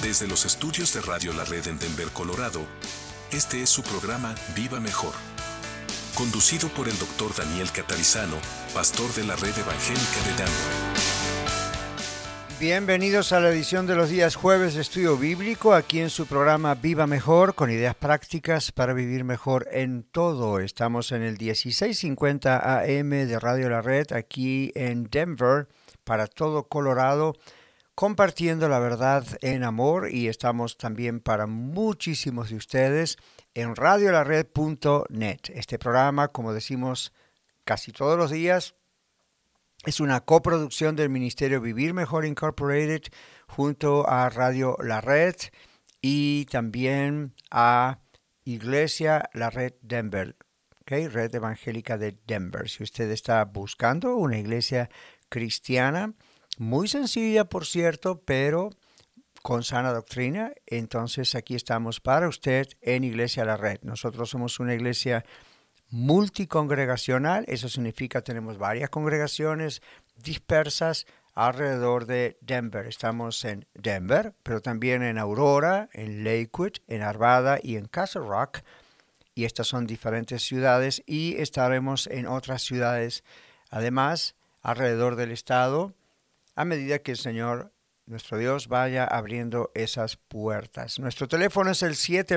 Desde los estudios de Radio La Red en Denver, Colorado, este es su programa Viva Mejor, conducido por el Dr. Daniel Catarizano, pastor de la Red Evangélica de Denver. Bienvenidos a la edición de los días jueves de Estudio Bíblico, aquí en su programa Viva Mejor, con ideas prácticas para vivir mejor en todo. Estamos en el 1650 AM de Radio La Red, aquí en Denver, para todo Colorado, compartiendo la verdad en amor, y estamos también para muchísimos de ustedes en radiolared.net. Este programa, como decimos casi todos los días, es una coproducción del Ministerio Vivir Mejor Incorporated junto a Radio La Red y también a Iglesia La Red Denver, ¿okay? Red Evangélica de Denver. Si usted está buscando una iglesia cristiana, muy sencilla por cierto, pero con sana doctrina, entonces aquí estamos para usted en Iglesia La Red. Nosotros somos una iglesia multicongregacional, eso significa tenemos varias congregaciones dispersas alrededor de Denver. Estamos en Denver, pero también en Aurora, en Lakewood, en Arvada y en Castle Rock, y estas son diferentes ciudades, y estaremos en otras ciudades además alrededor del estado a medida que el Señor nuestro Dios vaya abriendo esas puertas. Nuestro teléfono es el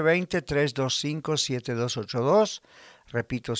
720-325-7282. Repito,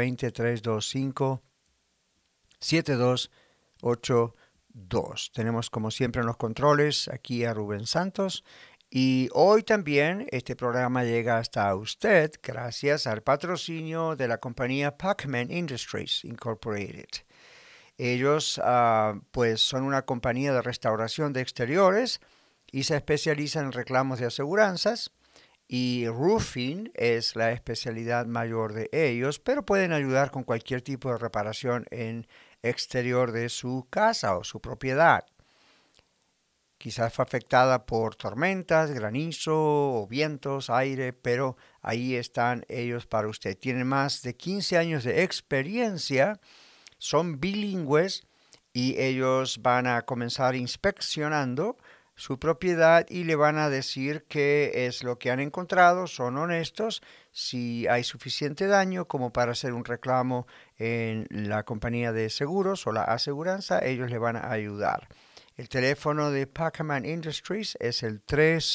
720-325-7282. Tenemos como siempre en los controles aquí a Rubén Santos. Y hoy también este programa llega hasta usted gracias al patrocinio de la compañía Pacman Industries Incorporated. Ellos pues son una compañía de restauración de exteriores y se especializan en reclamos de aseguranzas, y roofing es la especialidad mayor de ellos, pero pueden ayudar con cualquier tipo de reparación en exterior de su casa o su propiedad. Quizás fue afectada por tormentas, granizo o vientos, aire, pero ahí están ellos para usted. Tienen más de 15 años de experiencia. Son bilingües y ellos van a comenzar inspeccionando su propiedad y le van a decir qué es lo que han encontrado. Son honestos. Si hay suficiente daño como para hacer un reclamo en la compañía de seguros o la aseguranza, ellos le van a ayudar. El teléfono de Pacman Industries es el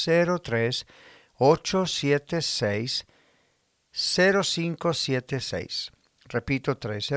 303-876-0576. Repito,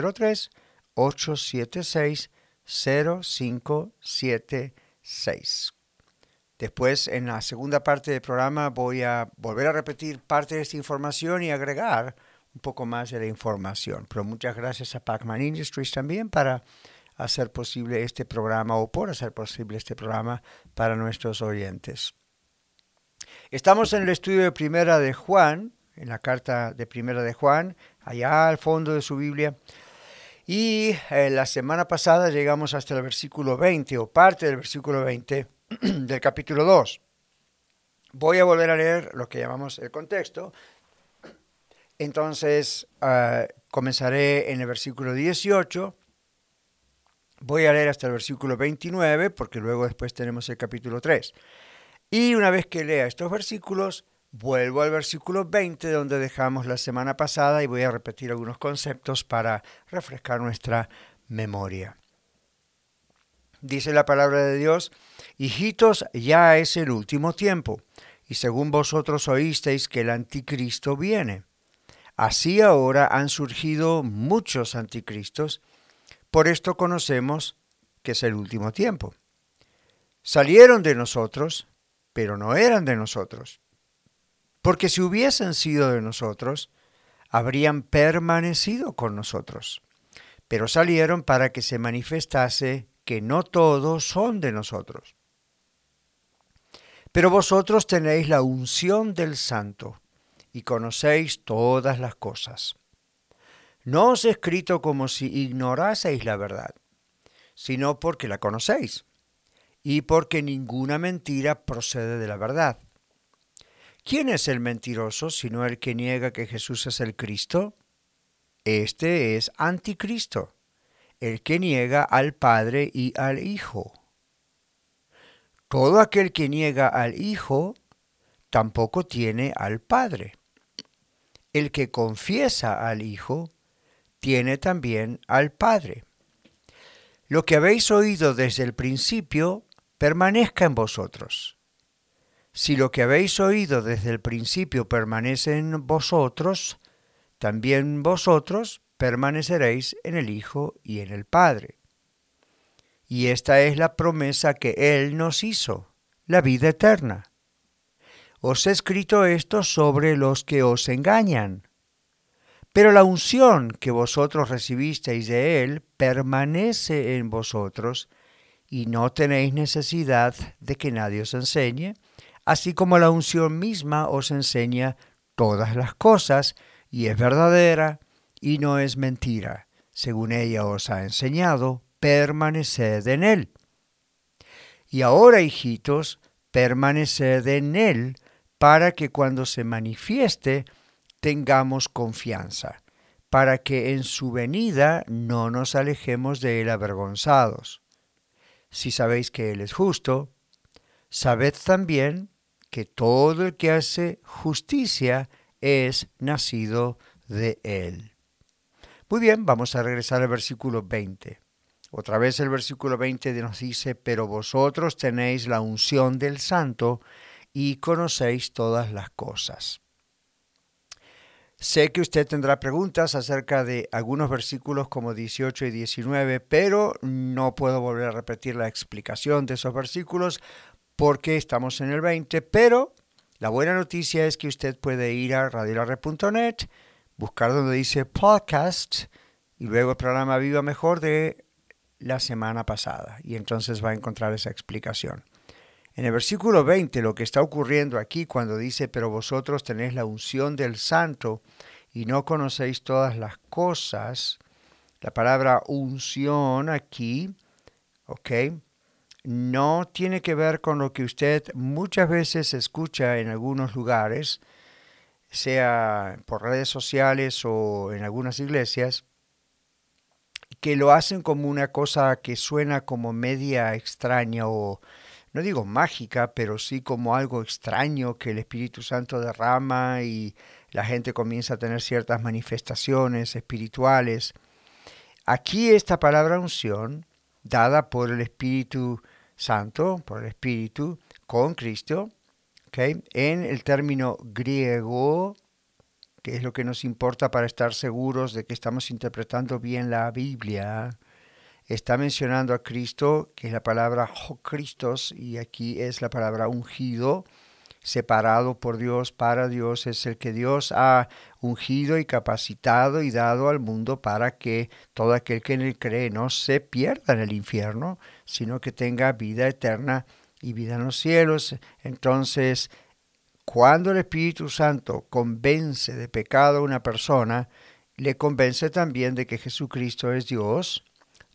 303-876-0576. Después, en la segunda parte del programa, voy a volver a repetir parte de esta información y agregar un poco más de la información. Pero muchas gracias a Pacman Industries también para hacer posible este programa, o por hacer posible este programa para nuestros oyentes. Estamos en el estudio de Primera de Juan, en la carta de Primera de Juan, allá al fondo de su Biblia. Y la semana pasada llegamos hasta el versículo 20, o parte del versículo 20 del capítulo 2. Voy a volver a leer lo que llamamos el contexto. Entonces, comenzaré en el versículo 18. Voy a leer hasta el versículo 29, porque luego después tenemos el capítulo 3. Y una vez que lea estos versículos, vuelvo al versículo 20, donde dejamos la semana pasada, y voy a repetir algunos conceptos para refrescar nuestra memoria. Dice la palabra de Dios: hijitos, ya es el último tiempo, y según vosotros oísteis que el anticristo viene. Así ahora han surgido muchos anticristos, por esto conocemos que es el último tiempo. Salieron de nosotros, pero no eran de nosotros. Porque si hubiesen sido de nosotros, habrían permanecido con nosotros. Pero salieron para que se manifestase que no todos son de nosotros. Pero vosotros tenéis la unción del Santo y conocéis todas las cosas. No os he escrito como si ignoraseis la verdad, sino porque la conocéis, y porque ninguna mentira procede de la verdad. ¿Quién es el mentiroso sino el que niega que Jesús es el Cristo? Este es anticristo, el que niega al Padre y al Hijo. Todo aquel que niega al Hijo tampoco tiene al Padre. El que confiesa al Hijo tiene también al Padre. Lo que habéis oído desde el principio permanezca en vosotros. Si lo que habéis oído desde el principio permanece en vosotros, también vosotros permaneceréis en el Hijo y en el Padre. Y esta es la promesa que Él nos hizo, la vida eterna. Os he escrito esto sobre los que os engañan. Pero la unción que vosotros recibisteis de Él permanece en vosotros, y no tenéis necesidad de que nadie os enseñe, así como la unción misma os enseña todas las cosas, y es verdadera y no es mentira. Según ella os ha enseñado, permaneced en Él. Y ahora, hijitos, permaneced en Él, para que cuando se manifieste tengamos confianza, para que en su venida no nos alejemos de Él avergonzados. Si sabéis que Él es justo, sabed también que todo el que hace justicia es nacido de Él. Muy bien, vamos a regresar al versículo 20. Otra vez el versículo 20 nos dice, pero vosotros tenéis la unción del Santo y conocéis todas las cosas. Sé que usted tendrá preguntas acerca de algunos versículos como 18 y 19, pero no puedo volver a repetir la explicación de esos versículos porque estamos en el 20, pero la buena noticia es que usted puede ir a radiolarred.net, buscar donde dice podcast y luego el programa Viva Mejor de la semana pasada y entonces va a encontrar esa explicación. En el versículo 20 lo que está ocurriendo aquí cuando dice, pero vosotros tenéis la unción del Santo y no conocéis todas las cosas, la palabra unción aquí, no tiene que ver con lo que usted muchas veces escucha en algunos lugares, sea por redes sociales o en algunas iglesias, que lo hacen como una cosa que suena como media extraña o no digo mágica, pero sí como algo extraño que el Espíritu Santo derrama y la gente comienza a tener ciertas manifestaciones espirituales. Aquí esta palabra unción, dada por el Espíritu Santo, por el Espíritu, con Cristo, en el término griego, que es lo que nos importa para estar seguros de que estamos interpretando bien la Biblia, está mencionando a Cristo, que es la palabra Christos, y aquí es la palabra ungido, separado por Dios, para Dios, es el que Dios ha ungido y capacitado y dado al mundo para que todo aquel que en él cree no se pierda en el infierno, sino que tenga vida eterna y vida en los cielos. Entonces, cuando el Espíritu Santo convence de pecado a una persona, le convence también de que Jesucristo es Dios,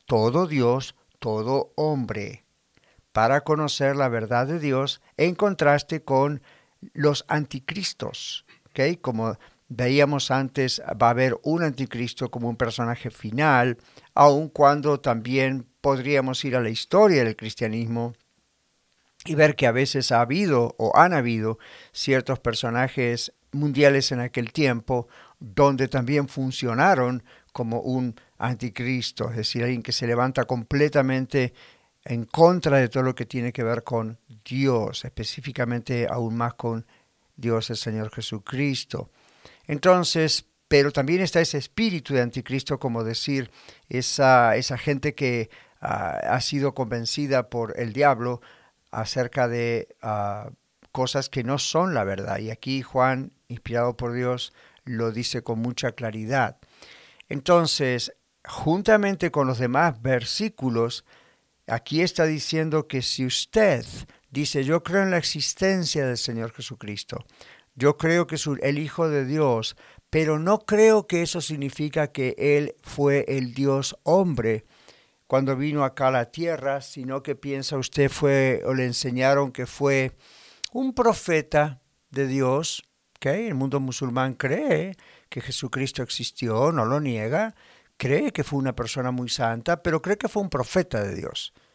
todo hombre, para conocer la verdad de Dios en contraste con los anticristos. Como veíamos antes, va a haber un anticristo como un personaje final, aun cuando también podríamos ir a la historia del cristianismo y ver que a veces ha habido o han habido ciertos personajes mundiales en aquel tiempo donde también funcionaron como un anticristo, es decir, alguien que se levanta completamente en contra de todo lo que tiene que ver con Dios, específicamente aún más con Dios el Señor Jesucristo. Entonces, pero también está ese espíritu de anticristo, como decir, esa gente que ha sido convencida por el diablo acerca de cosas que no son la verdad. Y aquí Juan, inspirado por Dios, lo dice con mucha claridad. Entonces, juntamente con los demás versículos, aquí está diciendo que si usted dice, yo creo en la existencia del Señor Jesucristo, yo creo que es el Hijo de Dios, pero no creo que eso significa que Él fue el Dios hombre cuando vino acá a la tierra, sino que piensa usted fue o le enseñaron que fue un profeta de Dios. El mundo musulmán cree que Jesucristo existió, no lo niega, cree que fue una persona muy santa, pero cree que fue un profeta de Dios.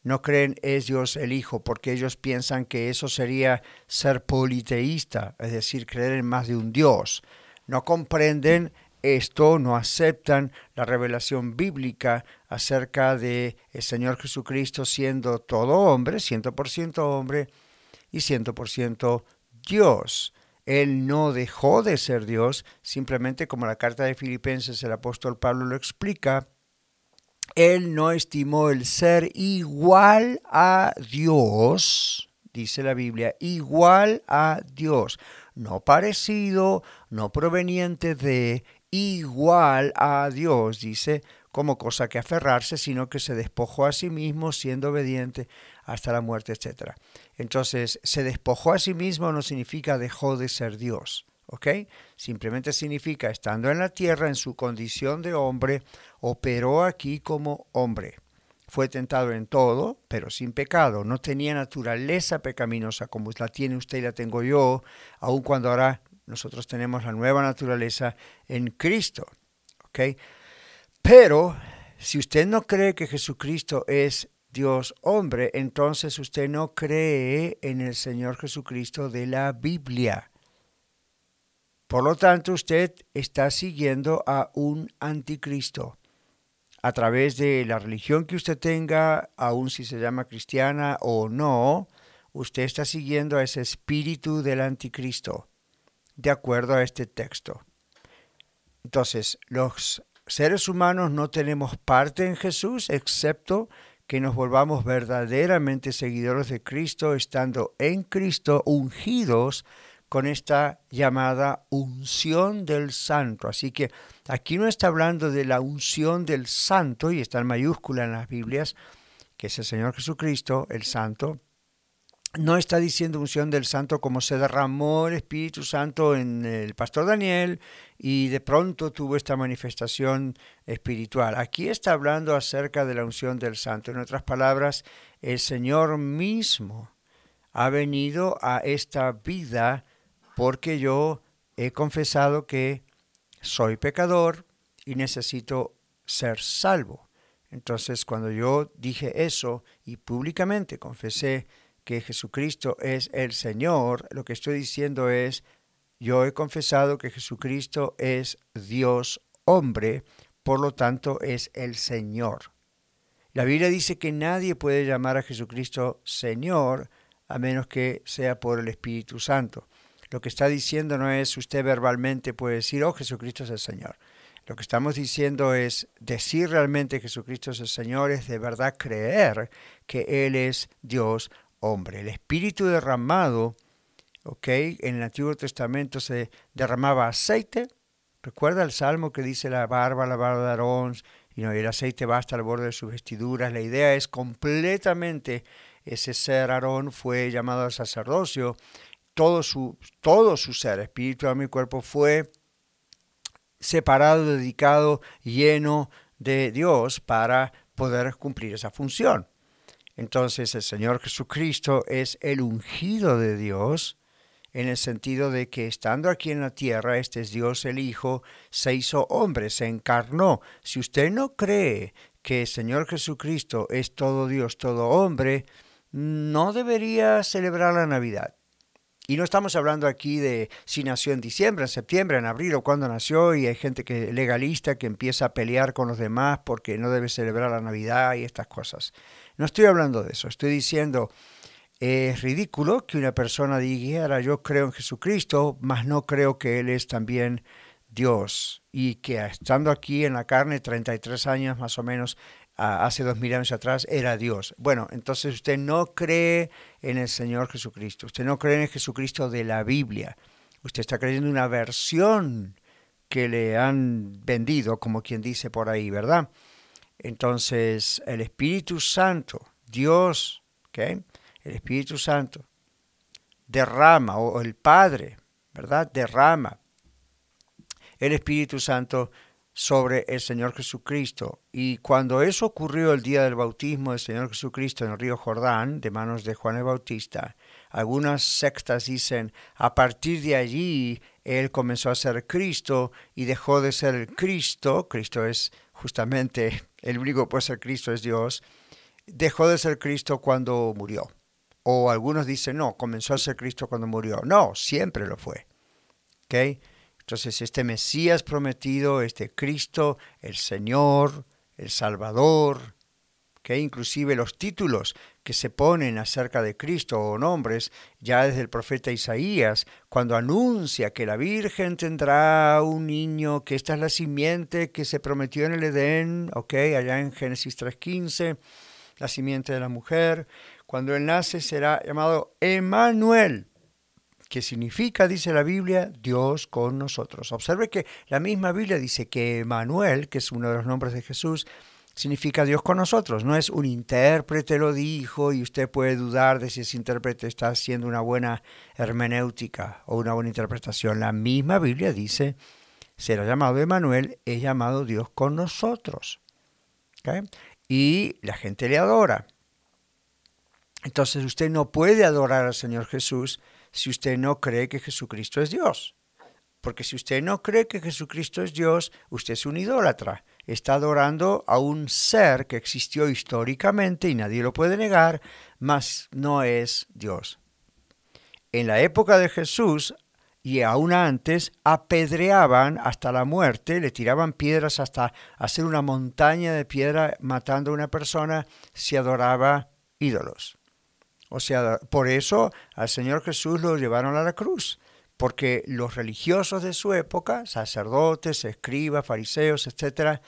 no creen es Dios el Hijo, porque ellos piensan que eso sería ser politeísta, es decir, creer en más de un Dios. No comprenden esto, no aceptan la revelación bíblica acerca de el Señor Jesucristo siendo todo hombre, 100% hombre y 100% Dios. Él no dejó de ser Dios, simplemente como la carta de Filipenses el apóstol Pablo lo explica, Él no estimó el ser igual a Dios, dice la Biblia, igual a Dios, no parecido, no proveniente de, igual a Dios, dice, como cosa que aferrarse, sino que se despojó a sí mismo siendo obediente hasta la muerte, etc. Entonces, se despojó a sí mismo no significa dejó de ser Dios, ¿ok? Simplemente significa, estando en la tierra en su condición de hombre, operó aquí como hombre. Fue tentado en todo, pero sin pecado. No tenía naturaleza pecaminosa como la tiene usted y la tengo yo, aun cuando ahora nosotros tenemos la nueva naturaleza en Cristo, ¿ok? Pero si usted no cree que Jesucristo es Dios hombre, entonces usted no cree en el Señor Jesucristo de la Biblia. Por lo tanto, usted está siguiendo a un anticristo. A través de la religión que usted tenga, aun si se llama cristiana o no, usted está siguiendo a ese espíritu del anticristo, de acuerdo a este texto. Entonces, los seres humanos no tenemos parte en Jesús, excepto que nos volvamos verdaderamente seguidores de Cristo, estando en Cristo, ungidos con esta llamada unción del Santo. Así que aquí no está hablando de la unción del Santo, y está en mayúscula en las Biblias, que es el Señor Jesucristo, el Santo. No está diciendo unción del Santo como se derramó el Espíritu Santo en el pastor Daniel y de pronto tuvo esta manifestación espiritual. Aquí está hablando acerca de la unción del Santo. En otras palabras, el Señor mismo ha venido a esta vida porque yo he confesado que soy pecador y necesito ser salvo. Entonces, cuando yo dije eso y públicamente confesé que Jesucristo es el Señor, lo que estoy diciendo es, yo he confesado que Jesucristo es Dios hombre, por lo tanto es el Señor. La Biblia dice que nadie puede llamar a Jesucristo Señor a menos que sea por el Espíritu Santo. Lo que está diciendo no es usted verbalmente puede decir, oh, Jesucristo es el Señor. Lo que estamos diciendo es decir realmente Jesucristo es el Señor, es de verdad creer que Él es Dios hombre. El Espíritu derramado, ¿ok? En el Antiguo Testamento se derramaba aceite. ¿Recuerda el Salmo que dice la barba de Aarón? Y el aceite va hasta el borde de sus vestiduras. La idea es completamente ese ser Aarón fue llamado al sacerdocio. Todo su ser, espíritu, alma y cuerpo fue separado, dedicado, lleno de Dios para poder cumplir esa función. Entonces el Señor Jesucristo es el ungido de Dios en el sentido de que estando aquí en la tierra, este es Dios el Hijo, se hizo hombre, se encarnó. Si usted no cree que el Señor Jesucristo es todo Dios, todo hombre, no debería celebrar la Navidad. Y no estamos hablando aquí de si nació en diciembre, en septiembre, en abril o cuándo nació, y hay gente que legalista que empieza a pelear con los demás porque no debe celebrar la Navidad y estas cosas. No estoy hablando de eso, estoy diciendo, es ridículo que una persona dijera yo creo en Jesucristo, mas no creo que Él es también Dios, y que estando aquí en la carne 33 años más o menos, hace 2000 años atrás, era Dios. Bueno, entonces usted no cree en el Señor Jesucristo, usted no cree en el Jesucristo de la Biblia, usted está creyendo una versión que le han vendido, como quien dice por ahí, ¿verdad? Entonces, el Espíritu Santo, Dios, ¿ok? El Espíritu Santo derrama, o el Padre, ¿verdad? Derrama el Espíritu Santo sobre el Señor Jesucristo. Y cuando eso ocurrió el día del bautismo del Señor Jesucristo en el río Jordán, de manos de Juan el Bautista, algunas sectas dicen, a partir de allí Él comenzó a ser Cristo y dejó de ser el Cristo. Cristo es justamente, el único que puede ser Cristo es Dios. dejó de ser Cristo cuando murió. O algunos dicen, no, comenzó a ser Cristo cuando murió. No, siempre lo fue. ¿Ok? Entonces, este Mesías prometido, este Cristo, el Señor, el Salvador, que inclusive los títulos que se ponen acerca de Cristo o nombres, ya desde el profeta Isaías, cuando anuncia que la Virgen tendrá un niño, que esta es la simiente que se prometió en el Edén, allá en Génesis 3:15, la simiente de la mujer, cuando él nace será llamado Emmanuel, que significa, dice la Biblia, Dios con nosotros. Observe que la misma Biblia dice que Emmanuel, que es uno de los nombres de Jesús, significa Dios con nosotros. No es un intérprete lo dijo y usted puede dudar de si ese intérprete está haciendo una buena hermenéutica o una buena interpretación. La misma Biblia dice, será llamado Emmanuel, es llamado Dios con nosotros. ¿Okay? Y la gente le adora. Entonces usted no puede adorar al Señor Jesús si usted no cree que Jesucristo es Dios. Porque si usted no cree que Jesucristo es Dios, usted es un idólatra. Está adorando a un ser que existió históricamente y nadie lo puede negar, mas no es Dios. En la época de Jesús y aún antes, apedreaban hasta la muerte, le tiraban piedras hasta hacer una montaña de piedra matando a una persona si adoraba ídolos. O sea, por eso al Señor Jesús lo llevaron a la cruz, porque los religiosos de su época, sacerdotes, escribas, fariseos, etc.,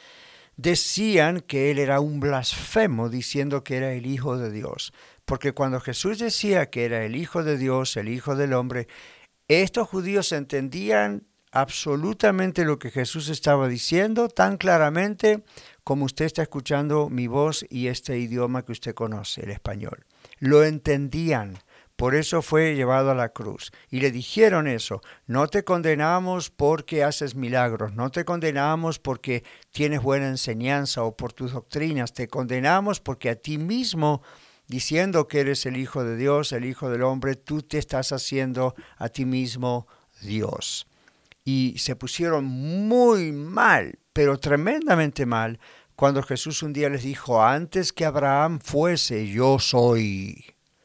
decían que él era un blasfemo diciendo que era el Hijo de Dios. Porque cuando Jesús decía que era el Hijo de Dios, el Hijo del Hombre, estos judíos entendían absolutamente lo que Jesús estaba diciendo tan claramente como usted está escuchando mi voz y este idioma que usted conoce, el español. Lo entendían, por eso fue llevado a la cruz. Y le dijeron eso, no te condenamos porque haces milagros, no te condenamos porque tienes buena enseñanza o por tus doctrinas, te condenamos porque a ti mismo, diciendo que eres el Hijo de Dios, el Hijo del Hombre, tú te estás haciendo a ti mismo Dios. Y se pusieron muy mal, pero tremendamente mal, cuando Jesús un día les dijo, antes que Abraham fuese, yo soy.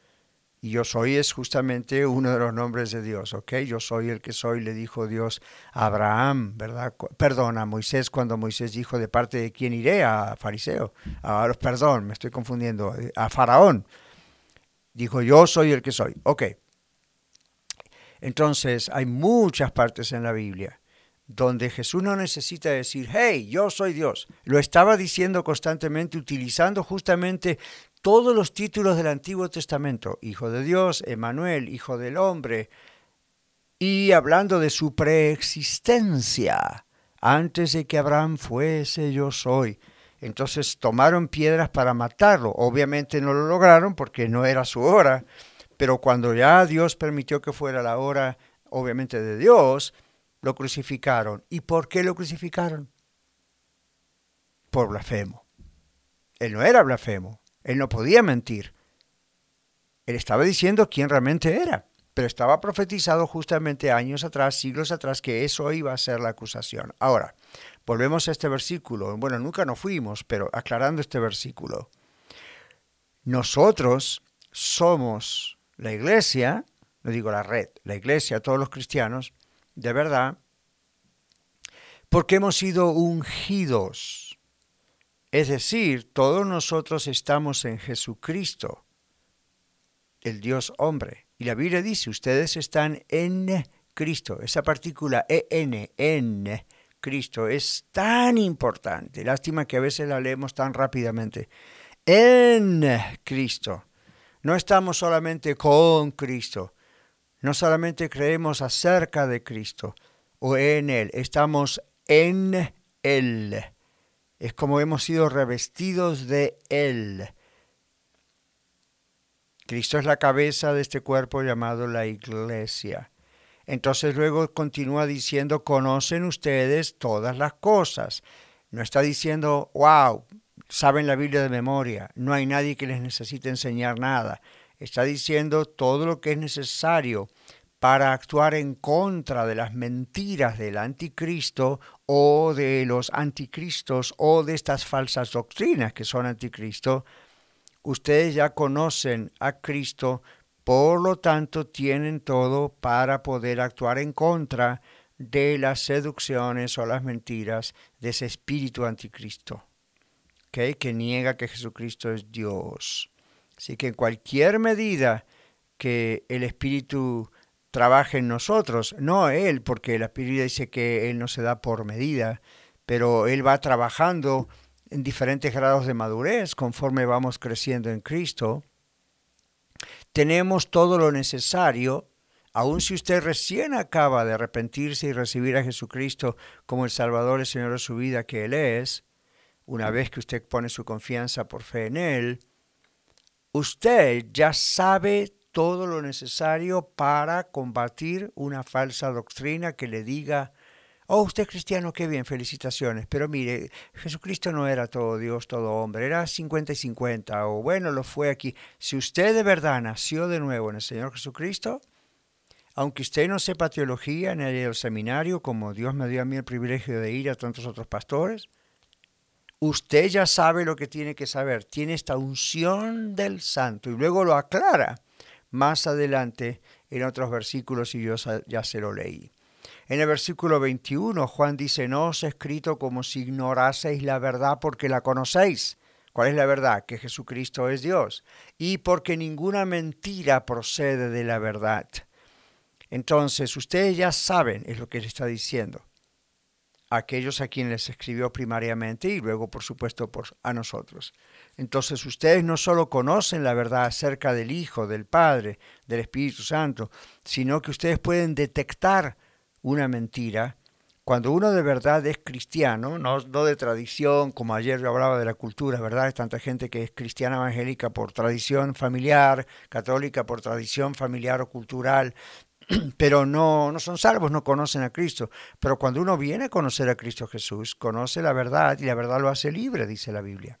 Y yo soy es justamente uno de los nombres de Dios, ¿ok? Yo soy el que soy, le dijo Dios a Abraham, ¿verdad? Perdón, a Moisés, cuando Moisés dijo, ¿de parte de quién iré? A fariseo. Perdón, me estoy confundiendo. A Faraón. Dijo, yo soy el que soy. Ok. Entonces, hay muchas partes en la Biblia donde Jesús no necesita decir, hey, yo soy Dios. Lo estaba diciendo constantemente, utilizando justamente todos los títulos del Antiguo Testamento. Hijo de Dios, Emmanuel, Hijo del Hombre. Y hablando de su preexistencia. Antes de que Abraham fuese, yo soy. Entonces tomaron piedras para matarlo. Obviamente no lo lograron porque no era su hora. Pero cuando ya Dios permitió que fuera la hora, obviamente de Dios, lo crucificaron. ¿Y por qué lo crucificaron? Por blasfemo. Él no era blasfemo. Él no podía mentir. Él estaba diciendo quién realmente era. Pero estaba profetizado justamente años atrás, siglos atrás, que eso iba a ser la acusación. Ahora, volvemos a este versículo. Bueno, nunca nos fuimos, pero aclarando este versículo. Nosotros somos la iglesia, no digo la red, la iglesia, todos los cristianos, de verdad, porque hemos sido ungidos. Es decir, todos nosotros estamos en Jesucristo, el Dios hombre. Y la Biblia dice, ustedes están en Cristo. Esa partícula en Cristo es tan importante. Lástima que a veces la leemos tan rápidamente. En Cristo. No estamos solamente con Cristo. No solamente creemos acerca de Cristo o en Él. Estamos en Él. Es como hemos sido revestidos de Él. Cristo es la cabeza de este cuerpo llamado la iglesia. Entonces luego continúa diciendo, conocen ustedes todas las cosas. No está diciendo, wow, saben la Biblia de memoria, no hay nadie que les necesite enseñar nada. Está diciendo todo lo que es necesario para actuar en contra de las mentiras del anticristo o de los anticristos o de estas falsas doctrinas que son anticristo. ustedes ya conocen a Cristo, por lo tanto tienen todo para poder actuar en contra de las seducciones o las mentiras de ese espíritu anticristo, ¿okay? Que niega que Jesucristo es Dios. Así que en cualquier medida que el espíritu trabaje en nosotros, no Él, porque la Biblia dice que Él no se da por medida, pero Él va trabajando en diferentes grados de madurez conforme vamos creciendo en Cristo. Tenemos todo lo necesario, aun si usted recién acaba de arrepentirse y recibir a Jesucristo como el Salvador y Señor de su vida que Él es, una vez que usted pone su confianza por fe en Él, usted ya sabe todo lo necesario para combatir una falsa doctrina que le diga: oh, usted es cristiano, qué bien, felicitaciones, pero mire, Jesucristo no era todo Dios, todo hombre, era 50 y 50, o bueno, lo fue aquí. Si usted de verdad nació de nuevo en el Señor Jesucristo, aunque usted no sepa teología ni haya ido al seminario, como Dios me dio a mí el privilegio de ir a tantos otros pastores, usted ya sabe lo que tiene que saber, tiene esta unción del Santo, y luego lo aclara más adelante en otros versículos, y yo ya se lo leí. En el versículo 21, Juan dice: no os he escrito como si ignoraseis la verdad, porque la conocéis. ¿Cuál es la verdad? Que Jesucristo es Dios. Y porque ninguna mentira procede de la verdad. Entonces, ustedes ya saben, es lo que le está diciendo, aquellos a quienes les escribió primariamente y luego, por supuesto, a nosotros. Entonces, ustedes no solo conocen la verdad acerca del Hijo, del Padre, del Espíritu Santo, sino que ustedes pueden detectar una mentira cuando uno de verdad es cristiano, no de tradición, como ayer yo hablaba de la cultura, ¿verdad? Hay tanta gente que es cristiana evangélica por tradición familiar, católica por tradición familiar o cultural, pero no son salvos, no conocen a Cristo. Pero cuando uno viene a conocer a Cristo Jesús, conoce la verdad y la verdad lo hace libre, dice la Biblia.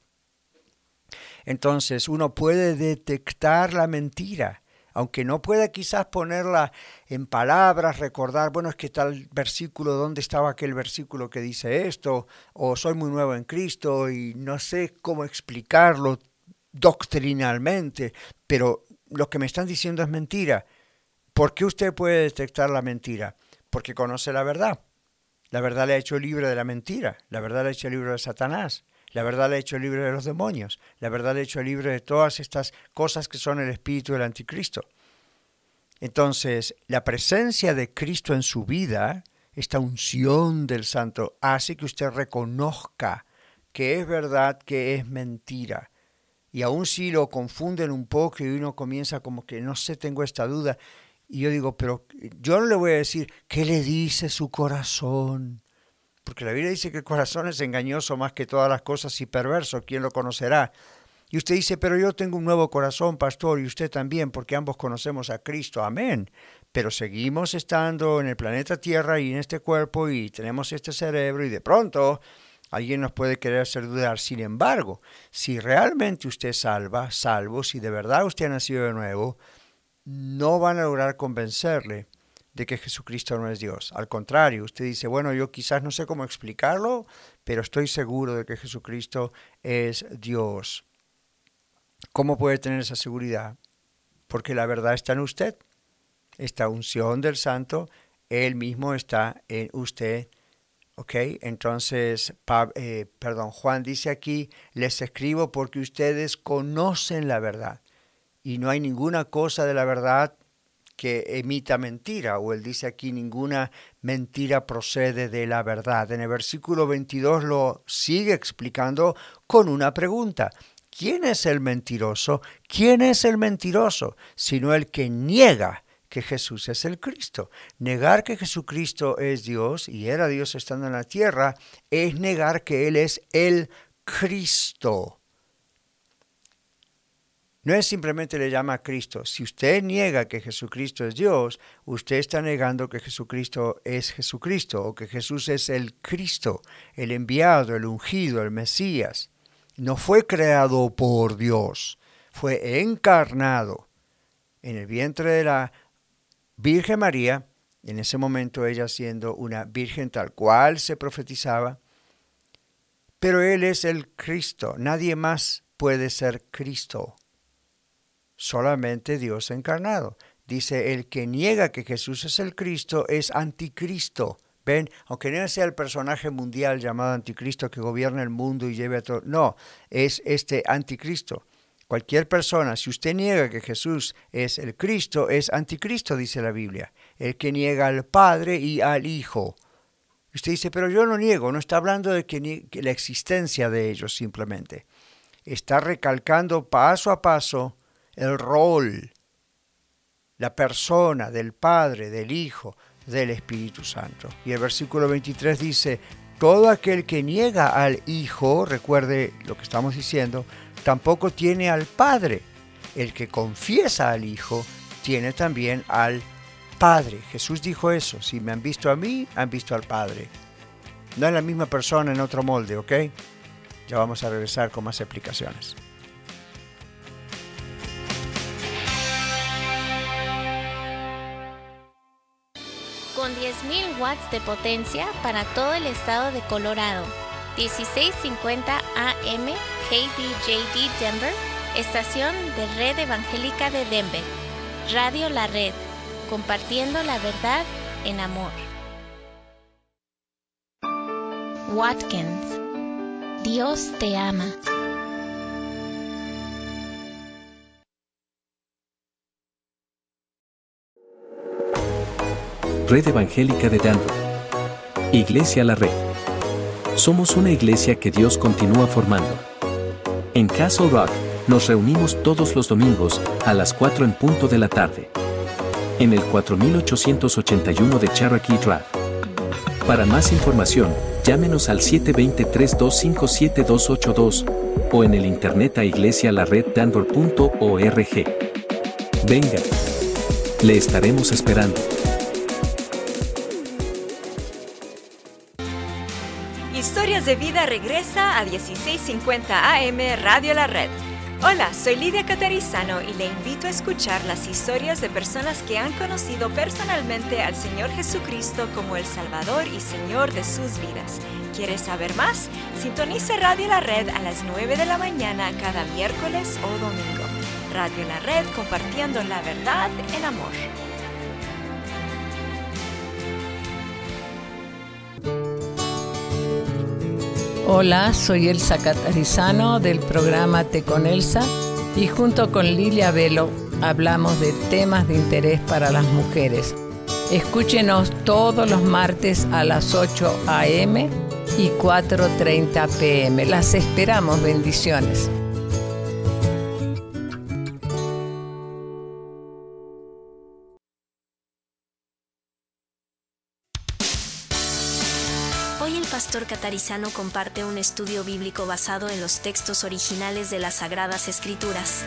Entonces uno puede detectar la mentira, aunque no pueda quizás ponerla en palabras, recordar, bueno, es que tal versículo, ¿dónde estaba aquel versículo que dice esto? O soy muy nuevo en Cristo y no sé cómo explicarlo doctrinalmente, pero lo que me están diciendo es mentira. ¿Por qué usted puede detectar la mentira? Porque conoce la verdad. La verdad le ha hecho libre de la mentira. La verdad le ha hecho libre de Satanás. La verdad le ha hecho libre de los demonios. La verdad le ha hecho libre de todas estas cosas que son el espíritu del anticristo. Entonces, la presencia de Cristo en su vida, esta unción del Santo, hace que usted reconozca que es verdad, que es mentira. Y aun si lo confunden un poco y uno comienza como que, no sé, tengo esta duda. Y yo digo, pero yo no le voy a decir, ¿qué le dice su corazón? Porque la Biblia dice que el corazón es engañoso más que todas las cosas y perverso. ¿Quién lo conocerá? Y usted dice, pero yo tengo un nuevo corazón, pastor, y usted también, porque ambos conocemos a Cristo. Amén. Pero seguimos estando en el planeta Tierra y en este cuerpo y tenemos este cerebro y de pronto alguien nos puede querer hacer dudar. Sin embargo, si realmente usted es salvo, si de verdad usted ha nacido de nuevo, no van a lograr convencerle de que Jesucristo no es Dios. Al contrario, usted dice, bueno, yo quizás no sé cómo explicarlo, pero estoy seguro de que Jesucristo es Dios. ¿Cómo puede tener esa seguridad? Porque la verdad está en usted. Esta unción del Santo, Él mismo está en usted. ¿Ok? Entonces, Juan dice aquí, les escribo porque ustedes conocen la verdad. Y no hay ninguna cosa de la verdad que emita mentira, o él dice aquí, ninguna mentira procede de la verdad. En el versículo 22 lo sigue explicando con una pregunta. ¿Quién es el mentiroso? ¿Quién es el mentiroso? Sino el que niega que Jesús es el Cristo. Negar que Jesucristo es Dios y era Dios estando en la tierra es negar que Él es el Cristo. No es simplemente le llama a Cristo. Si usted niega que Jesucristo es Dios, usted está negando que Jesucristo es Jesucristo o que Jesús es el Cristo, el enviado, el ungido, el Mesías. No fue creado por Dios, fue encarnado en el vientre de la Virgen María, en ese momento ella siendo una virgen tal cual se profetizaba, pero Él es el Cristo, nadie más puede ser Cristo. Solamente Dios encarnado. Dice, el que niega que Jesús es el Cristo es anticristo. ¿Ven? Aunque no sea el personaje mundial llamado anticristo que gobierna el mundo y lleve a todo. No, es este anticristo. Cualquier persona, si usted niega que Jesús es el Cristo, es anticristo, dice la Biblia. El que niega al Padre y al Hijo. Usted dice, pero yo no niego, no está hablando de que la existencia de ellos simplemente. Está recalcando paso a paso el rol, la persona del Padre, del Hijo, del Espíritu Santo. Y el versículo 23 dice, todo aquel que niega al Hijo, recuerde lo que estamos diciendo, tampoco tiene al Padre. El que confiesa al Hijo, tiene también al Padre. Jesús dijo eso, si me han visto a mí, han visto al Padre. No es la misma persona en otro molde, ¿ok? Ya vamos a regresar con más explicaciones. Con 10.000 watts de potencia para todo el estado de Colorado. 1650 AM KBJD Denver, estación de Red Evangélica de Denver. Radio La Red, compartiendo la verdad en amor. Watkins, Dios te ama. Red Evangélica de Denver. Iglesia La Red. Somos una iglesia que Dios continúa formando. En Castle Rock, nos reunimos todos los domingos a las 4 en punto de la tarde. En el 4881 de Cherokee Drive. Para más información, llámenos al 720-325-7282 o en el internet a iglesialareddenver.org. Venga, le estaremos esperando. Historias de Vida regresa a 1650 AM Radio La Red. Hola, soy Lidia Catarizano y le invito a escuchar las historias de personas que han conocido personalmente al Señor Jesucristo como el Salvador y Señor de sus vidas. ¿Quieres saber más? Sintonice Radio La Red a las 9 de la mañana cada miércoles o domingo. Radio La Red, compartiendo la verdad en amor. Hola, soy Elsa Catarizano del programa Té con Elsa y junto con Lilia Velo hablamos de temas de interés para las mujeres. Escúchenos todos los martes a las 8 a.m. y 4:30 p.m. Las esperamos, bendiciones. Hoy el pastor Catarizano comparte un estudio bíblico basado en los textos originales de las Sagradas Escrituras.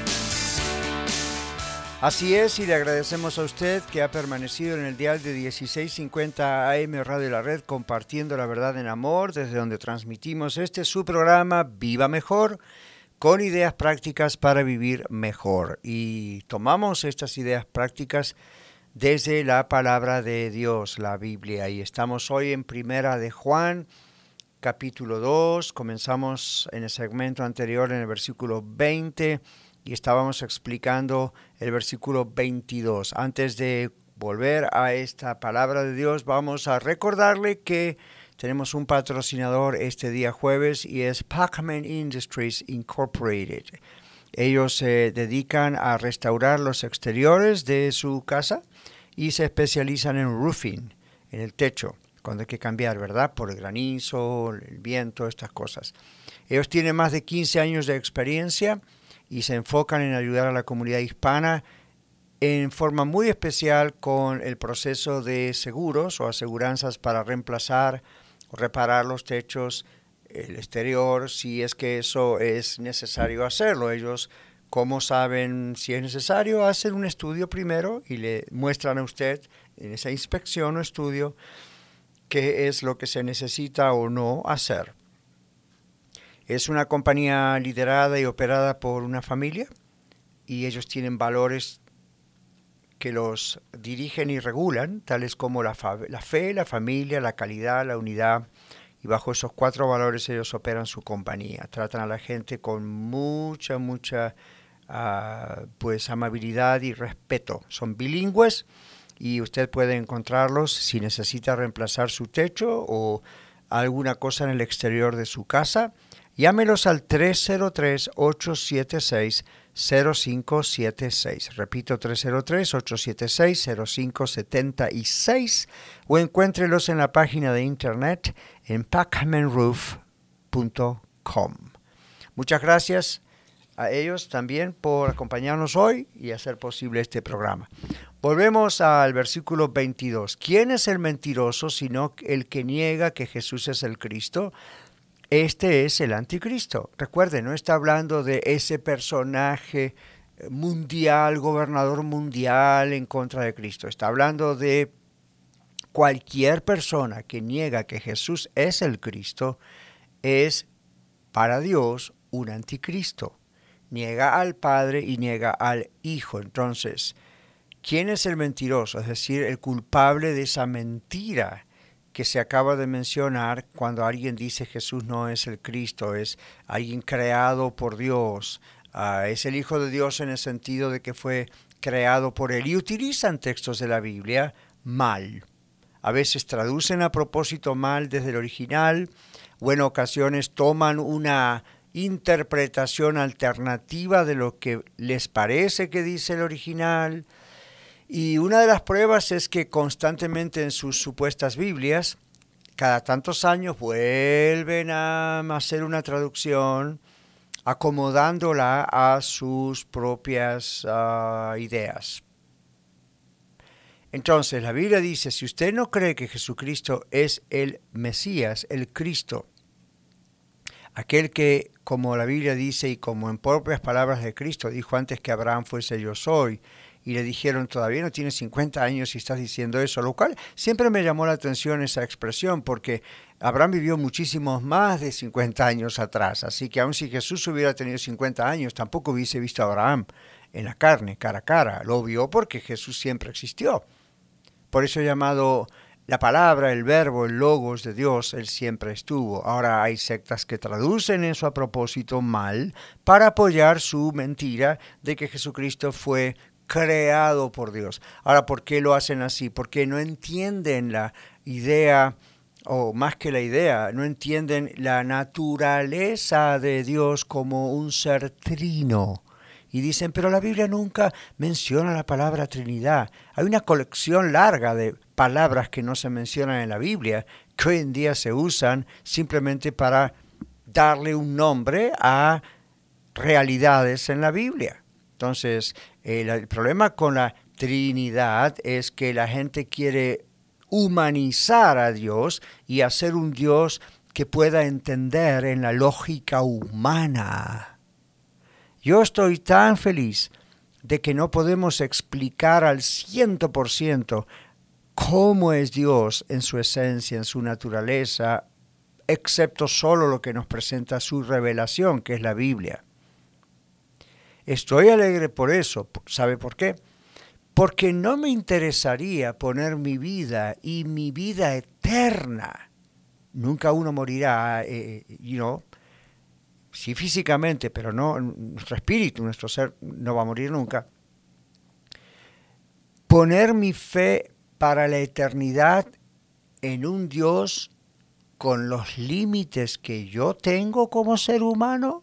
Así es, y le agradecemos a usted que ha permanecido en el dial de 1650 AM Radio La Red, compartiendo la verdad en amor, desde donde transmitimos su programa Viva Mejor, con ideas prácticas para vivir mejor. Y tomamos estas ideas prácticas desde la palabra de Dios, la Biblia. Y estamos hoy en Primera de Juan, capítulo 2. Comenzamos en el segmento anterior en el versículo 20 y estábamos explicando el versículo 22. Antes de volver a esta palabra de Dios, vamos a recordarle que tenemos un patrocinador este día jueves y es Pacman Industries Incorporated. Ellos se dedican a restaurar los exteriores de su casa y se especializan en roofing, en el techo, cuando hay que cambiar, ¿verdad? Por el granizo, el viento, estas cosas. Ellos tienen más de 15 años de experiencia y se enfocan en ayudar a la comunidad hispana en forma muy especial con el proceso de seguros o aseguranzas para reemplazar o reparar los techos, el exterior, si es que eso es necesario hacerlo. Ellos, como saben si es necesario, hacen un estudio primero y le muestran a usted en esa inspección o estudio qué es lo que se necesita o no hacer. Es una compañía liderada y operada por una familia y ellos tienen valores que los dirigen y regulan, tales como la fe, la familia, la calidad, la unidad y bajo esos 4 valores ellos operan su compañía. Tratan a la gente con mucha pues amabilidad y respeto. Son bilingües y usted puede encontrarlos si necesita reemplazar su techo o alguna cosa en el exterior de su casa. Llámelos al 303-876-0576. Repito, 303-876-0576 o encuéntrelos en la página de internet en pacmanroof.com. Muchas gracias a ellos también por acompañarnos hoy y hacer posible este programa. Volvemos al versículo 22. ¿Quién es el mentiroso sino el que niega que Jesús es el Cristo? Este es el anticristo. Recuerden, no está hablando de ese personaje mundial, gobernador mundial en contra de Cristo. Está hablando de cualquier persona que niega que Jesús es el Cristo, es para Dios un anticristo. Niega al Padre y niega al Hijo. Entonces, ¿quién es el mentiroso? Es decir, el culpable de esa mentira que se acaba de mencionar cuando alguien dice Jesús no es el Cristo, es alguien creado por Dios, es el Hijo de Dios en el sentido de que fue creado por Él. Y utilizan textos de la Biblia mal. A veces traducen a propósito mal desde el original, o en ocasiones toman una interpretación alternativa de lo que les parece que dice el original. Y una de las pruebas es que constantemente en sus supuestas Biblias, cada tantos años vuelven a hacer una traducción acomodándola a sus propias ideas. Entonces, la Biblia dice, si usted no cree que Jesucristo es el Mesías, el Cristo, aquel que, como la Biblia dice y como en propias palabras de Cristo, dijo antes que Abraham fuese yo soy, y le dijeron, todavía no tienes 50 años y estás diciendo eso, lo cual siempre me llamó la atención esa expresión, porque Abraham vivió muchísimos más de 50 años atrás, así que aun si Jesús hubiera tenido 50 años, tampoco hubiese visto a Abraham en la carne, cara a cara, lo vio porque Jesús siempre existió. Por eso llamado la palabra, el verbo, el logos de Dios, Él siempre estuvo. Ahora hay sectas que traducen eso a propósito mal para apoyar su mentira de que Jesucristo fue creado por Dios. Ahora, ¿por qué lo hacen así? Porque no entienden la idea, o más que la idea, no entienden la naturaleza de Dios como un ser trino. Y dicen, pero la Biblia nunca menciona la palabra Trinidad. Hay una colección larga de palabras que no se mencionan en la Biblia, que hoy en día se usan simplemente para darle un nombre a realidades en la Biblia. Entonces, el problema con la Trinidad es que la gente quiere humanizar a Dios y hacer un Dios que pueda entender en la lógica humana. Yo estoy tan feliz de que no podemos explicar al 100% cómo es Dios en su esencia, en su naturaleza, excepto solo lo que nos presenta su revelación, que es la Biblia. Estoy alegre por eso. ¿Sabe por qué? Porque no me interesaría poner mi vida y mi vida eterna. Nunca uno morirá, sí físicamente, pero no nuestro espíritu, nuestro ser no va a morir nunca. Poner mi fe para la eternidad en un Dios con los límites que yo tengo como ser humano.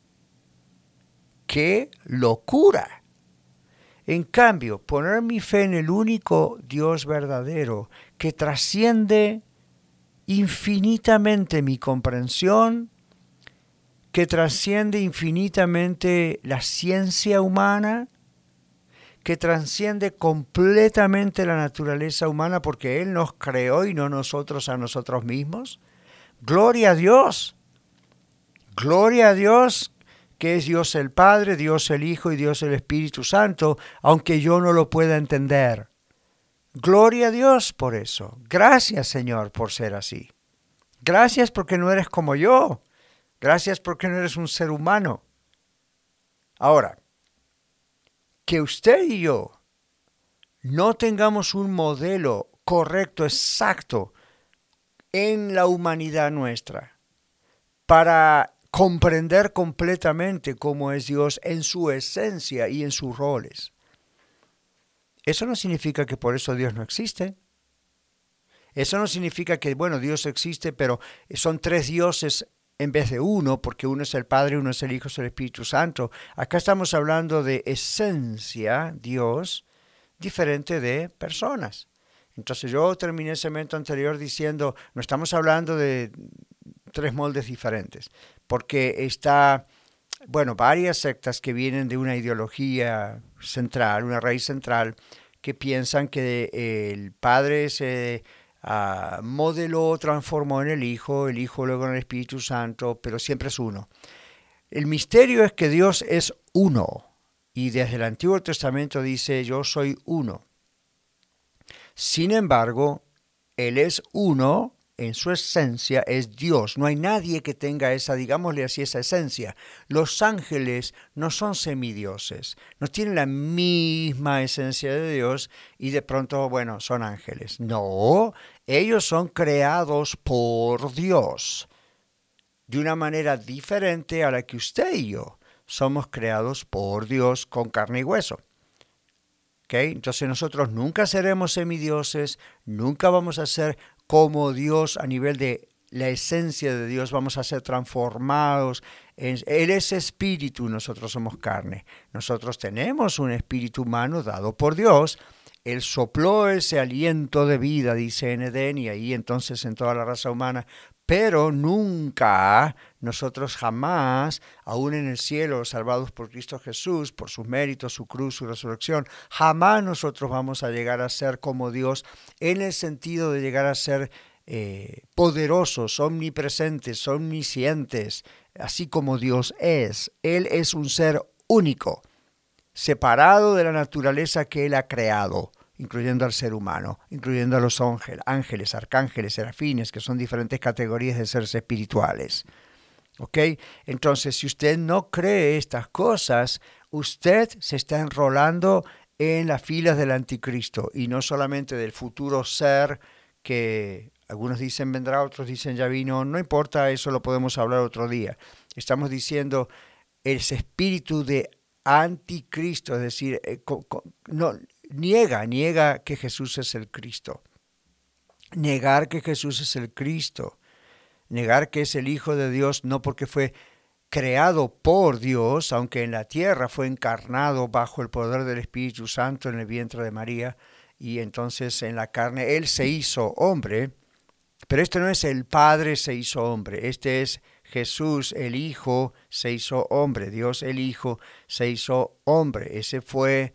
¡Qué locura! En cambio, poner mi fe en el único Dios verdadero que trasciende infinitamente mi comprensión, que trasciende infinitamente la ciencia humana, que trasciende completamente la naturaleza humana porque Él nos creó y no nosotros a nosotros mismos. ¡Gloria a Dios! ¡Gloria a Dios! Que es Dios el Padre, Dios el Hijo y Dios el Espíritu Santo, aunque yo no lo pueda entender. Gloria a Dios por eso. Gracias, Señor, por ser así. Gracias porque no eres como yo. Gracias porque no eres un ser humano. Ahora, que usted y yo no tengamos un modelo correcto, exacto, en la humanidad nuestra para comprender completamente cómo es Dios en su esencia y en sus roles. Eso no significa que por eso Dios no existe. Eso no significa que, bueno, Dios existe, pero son tres dioses en vez de uno, porque uno es el Padre, uno es el Hijo, es el Espíritu Santo. Acá estamos hablando de esencia, Dios, diferente de personas. Entonces yo terminé el segmento anterior diciendo, no estamos hablando de tres moldes diferentes, porque está, bueno, varias sectas que vienen de una ideología central, una raíz central, que piensan que el Padre se modeló, transformó en el Hijo luego en el Espíritu Santo, pero siempre es uno. El misterio es que Dios es uno, y desde el Antiguo Testamento dice, yo soy uno. Sin embargo, Él es uno, en su esencia es Dios. No hay nadie que tenga esa, digámosle así, esa esencia. Los ángeles no son semidioses, no tienen la misma esencia de Dios y de pronto, bueno, son ángeles. No, ellos son creados por Dios de una manera diferente a la que usted y yo somos creados por Dios con carne y hueso. ¿Okay? Entonces nosotros nunca seremos semidioses, nunca vamos a ser como Dios a nivel de la esencia de Dios, vamos a ser transformados. Él es espíritu, nosotros somos carne. Nosotros tenemos un espíritu humano dado por Dios. Él sopló ese aliento de vida, dice en Edén, y ahí entonces en toda la raza humana. Pero nunca, nosotros jamás, aún en el cielo, salvados por Cristo Jesús, por sus méritos, su cruz, su resurrección, jamás nosotros vamos a llegar a ser como Dios en el sentido de llegar a ser poderosos, omnipresentes, omniscientes, así como Dios es. Él es un ser único, separado de la naturaleza que Él ha creado, incluyendo al ser humano, incluyendo a los ángeles, arcángeles, serafines, que son diferentes categorías de seres espirituales. ¿Ok? Entonces, si usted no cree estas cosas, usted se está enrolando en las filas del anticristo, y no solamente del futuro ser que algunos dicen vendrá, otros dicen ya vino, no importa, eso lo podemos hablar otro día. Estamos diciendo ese espíritu de anticristo, es decir, niega que Jesús es el Cristo. Negar que Jesús es el Cristo. Negar que es el Hijo de Dios, no porque fue creado por Dios, aunque en la tierra fue encarnado bajo el poder del Espíritu Santo en el vientre de María, y entonces en la carne Él se hizo hombre, pero este no es el Padre se hizo hombre, este es Jesús, el Hijo, se hizo hombre, Dios el Hijo se hizo hombre, ese fue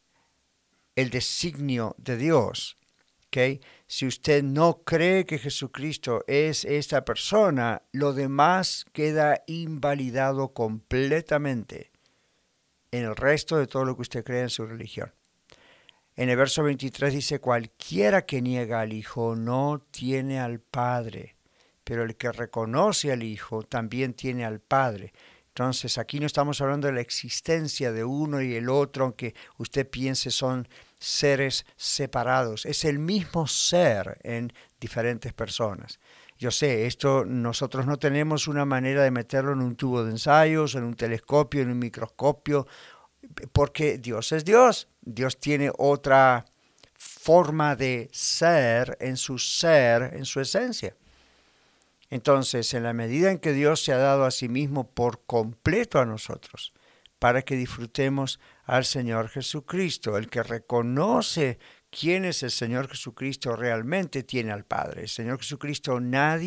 el designio de Dios. ¿Okay? Si usted no cree que Jesucristo es esta persona, lo demás queda invalidado completamente en el resto de todo lo que usted cree en su religión. En el verso 23 dice, cualquiera que niega al Hijo no tiene al Padre, pero el que reconoce al Hijo también tiene al Padre. Entonces aquí no estamos hablando de la existencia de uno y el otro, aunque usted piense son seres separados. Es el mismo ser en diferentes personas. Yo sé, esto nosotros no tenemos una manera de meterlo en un tubo de ensayos, en un telescopio, en un microscopio, porque Dios es Dios. Dios tiene otra forma de ser, en su esencia. Entonces, en la medida en que Dios se ha dado a sí mismo por completo a nosotros, para que disfrutemos al Señor Jesucristo, el que reconoce quién es el Señor Jesucristo realmente tiene al Padre. El Señor Jesucristo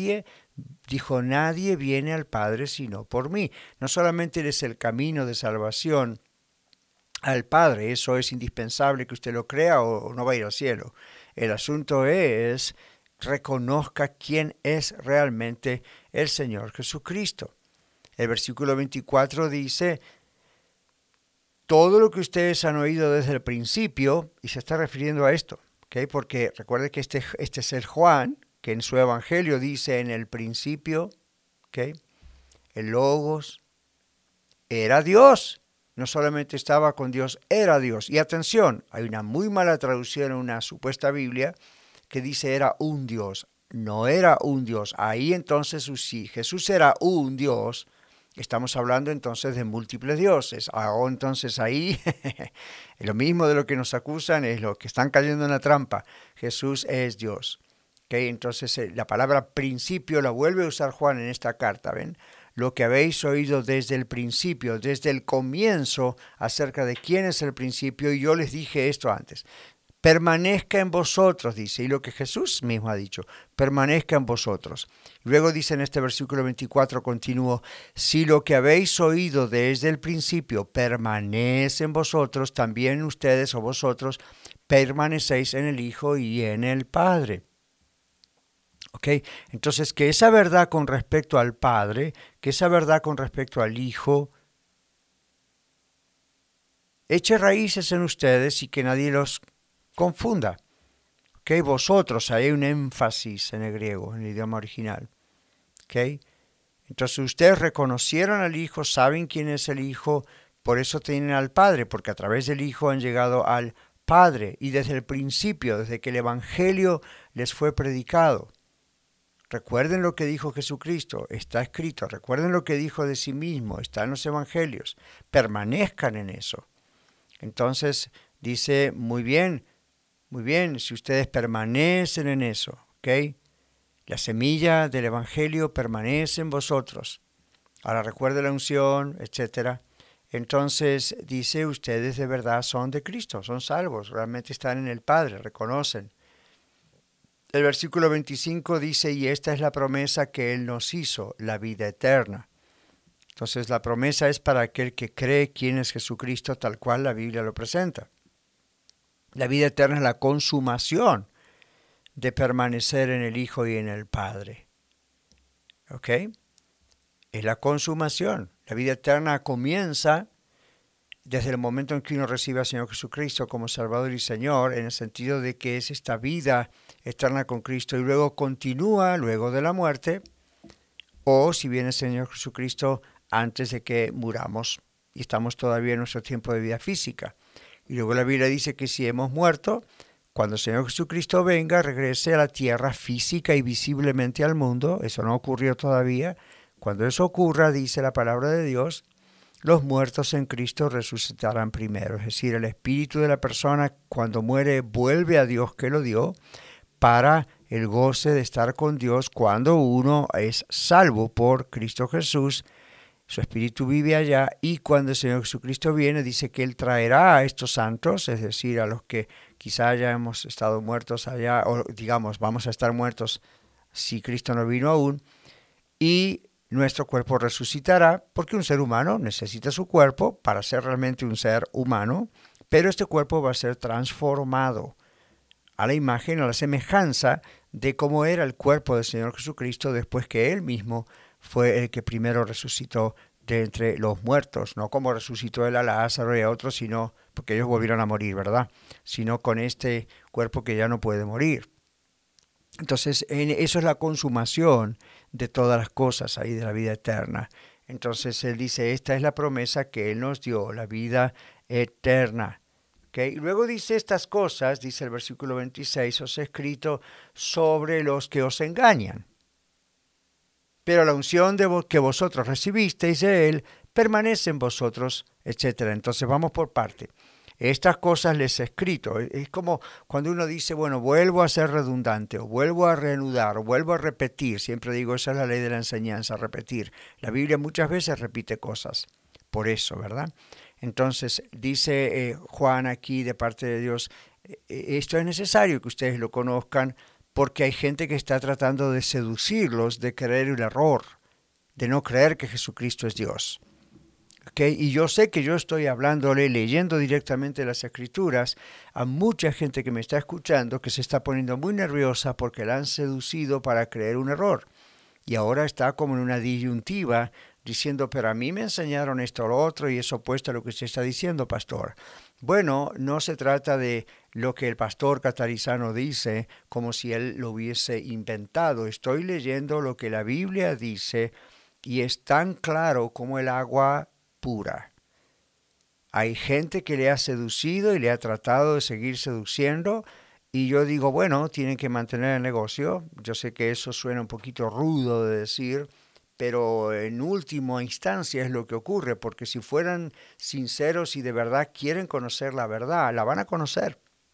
dijo, nadie viene al Padre sino por mí. No solamente Él es el camino de salvación al Padre, eso es indispensable que usted lo crea o no va a ir al cielo. El asunto es, reconozca quién es realmente el Señor Jesucristo. El versículo 24 dice, todo lo que ustedes han oído desde el principio, y se está refiriendo a esto, ¿okay? Porque recuerde que este es el Juan, que en su evangelio dice en el principio, ¿okay? El Logos era Dios. No solamente estaba con Dios, era Dios. Y atención, hay una muy mala traducción en una supuesta Biblia que dice era un Dios. no era un Dios. Ahí entonces, si Jesús era un Dios, estamos hablando entonces de múltiples dioses. Entonces ahí es lo mismo de lo que nos acusan, es lo que están cayendo en la trampa. Jesús es Dios. ¿Okay? Entonces la palabra principio la vuelve a usar Juan en esta carta, ¿ven? Lo que habéis oído desde el principio, desde el comienzo, acerca de quién es el principio, y yo les dije esto antes. Permanezca en vosotros, dice, y lo que Jesús mismo ha dicho, permanezca en vosotros. Luego dice en este versículo 24 continuo, si lo que habéis oído desde el principio permanece en vosotros, también ustedes o vosotros permanecéis en el Hijo y en el Padre. ¿Okay? Entonces, que esa verdad con respecto al Padre, que esa verdad con respecto al Hijo, eche raíces en ustedes y que nadie los confunda. ¿Okay? Vosotros, hay un énfasis en el griego, en el idioma original. ¿Okay? Entonces, ustedes reconocieron al Hijo, saben quién es el Hijo, por eso tienen al Padre, porque a través del Hijo han llegado al Padre, y desde el principio, desde que el Evangelio les fue predicado. Recuerden lo que dijo Jesucristo, está escrito. Recuerden lo que dijo de sí mismo, está en los evangelios. Permanezcan en eso. Entonces dice, muy bien, si ustedes permanecen en eso, ¿ok? La semilla del evangelio permanece en vosotros. Ahora recuerden la unción, etc. Entonces dice, ustedes de verdad son de Cristo, son salvos, realmente están en el Padre, reconocen. El versículo 25 dice, y esta es la promesa que Él nos hizo, la vida eterna. Entonces la promesa es para aquel que cree quién es Jesucristo, tal cual la Biblia lo presenta. La vida eterna es la consumación de permanecer en el Hijo y en el Padre. ¿Ok? Es la consumación. La vida eterna comienza desde el momento en que uno recibe al Señor Jesucristo como Salvador y Señor, en el sentido de que es esta vida eterna con Cristo, y luego continúa luego de la muerte, o si viene el Señor Jesucristo antes de que muramos y estamos todavía en nuestro tiempo de vida física. Y luego la Biblia dice que si hemos muerto, cuando el Señor Jesucristo venga, regrese a la tierra física y visiblemente al mundo. Eso no ocurrió todavía. Cuando eso ocurra, dice la palabra de Dios, los muertos en Cristo resucitarán primero. Es decir, el espíritu de la persona cuando muere vuelve a Dios que lo dio para el goce de estar con Dios cuando uno es salvo por Cristo Jesús. Su espíritu vive allá, y cuando el Señor Jesucristo viene, dice que Él traerá a estos santos, es decir, a los que quizá ya hemos estado muertos allá, o digamos, vamos a estar muertos si Cristo no vino aún, y nuestro cuerpo resucitará, porque un ser humano necesita su cuerpo para ser realmente un ser humano, pero este cuerpo va a ser transformado a la imagen, a la semejanza de cómo era el cuerpo del Señor Jesucristo después que Él mismo fue el que primero resucitó de entre los muertos, no como resucitó Él a Lázaro y a otros, sino porque ellos volvieron a morir, ¿verdad? Sino con este cuerpo que ya no puede morir. Entonces, eso es la consumación de todas las cosas ahí de la vida eterna. Entonces, Él dice, esta es la promesa que Él nos dio, la vida eterna. ¿Okay? Y luego dice estas cosas, dice el versículo 26, os he escrito sobre los que os engañan. Pero la unción que vosotros recibisteis de Él permanece en vosotros, etc. Entonces vamos por parte. Estas cosas les he escrito. Es como cuando uno dice, bueno, vuelvo a ser redundante, o vuelvo a reanudar, o vuelvo a repetir. Siempre digo, esa es la ley de la enseñanza, repetir. La Biblia muchas veces repite cosas. Por eso, ¿verdad? Entonces dice Juan aquí de parte de Dios, esto es necesario que ustedes lo conozcan, porque hay gente que está tratando de seducirlos, de creer el error, de no creer que Jesucristo es Dios. ¿Okay? Y yo sé que yo estoy hablándole, leyendo directamente las Escrituras a mucha gente que me está escuchando, que se está poniendo muy nerviosa porque la han seducido para creer un error. Y ahora está como en una disyuntiva, diciendo, pero a mí me enseñaron esto o lo otro y es opuesto a lo que usted está diciendo, pastor. Bueno, no se trata de lo que el pastor Catarizano dice como si él lo hubiese inventado. Estoy leyendo lo que la Biblia dice y es tan claro como el agua pura. Hay gente que le ha seducido y le ha tratado de seguir seduciendo Y yo digo, bueno, tienen que mantener el negocio. Yo sé que eso suena un poquito rudo de decir, pero en última instancia es lo que ocurre, porque si fueran sinceros y de verdad quieren conocer la verdad, la van a conocer.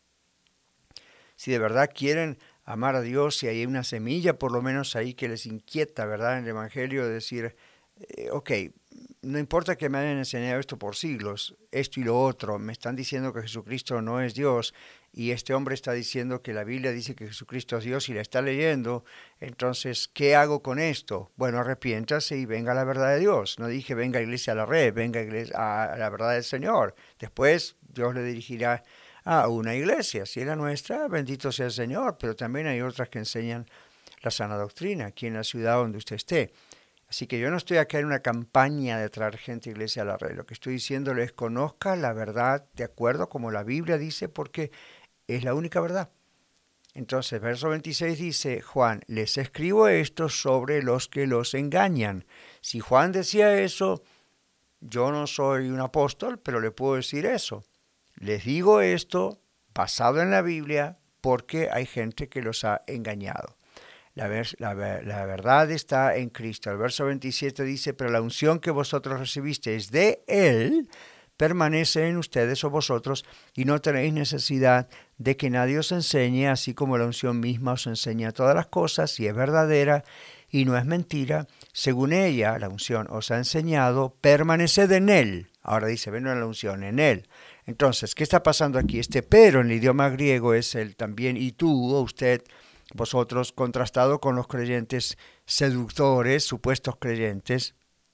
Si de verdad quieren amar a Dios, si hay una semilla por lo menos ahí que les inquieta, ¿verdad? En el Evangelio, de decir, ok, no importa que me hayan enseñado esto por siglos, esto y lo otro, me están diciendo que Jesucristo no es Dios, y este hombre está diciendo que la Biblia dice que Jesucristo es Dios y la está leyendo, entonces, ¿qué hago con esto? Bueno, arrepiéntase y venga a la verdad de Dios. No dije venga Iglesia a la Red, venga a la verdad del Señor. Después Dios le dirigirá a una iglesia, si es la nuestra, bendito sea el Señor, pero también hay otras que enseñan la sana doctrina aquí en la ciudad donde usted esté. Así que yo no estoy acá en una campaña de traer gente a Iglesia a la Red. Lo que estoy diciéndole es conozca la verdad de acuerdo como la Biblia dice, porque es la única verdad. Entonces, verso 26 dice, Juan, les escribo esto sobre los que los engañan. Si Juan decía eso, yo no soy un apóstol, pero le puedo decir eso. Les digo esto basado en la Biblia porque hay gente que los ha engañado. La verdad está en Cristo. El verso 27 dice, pero la unción que vosotros recibisteis de Él permanece en ustedes o vosotros, y no tenéis necesidad de que nadie os enseñe, así como la unción misma os enseña todas las cosas, y es verdadera y no es mentira. Según ella, la unción os ha enseñado, permaneced en Él. Ahora dice, ven a la unción, en Él. Entonces, ¿qué está pasando aquí? Este pero en el idioma griego es el también y tú o usted, vosotros, contrastado con los creyentes seductores, supuestos creyentes.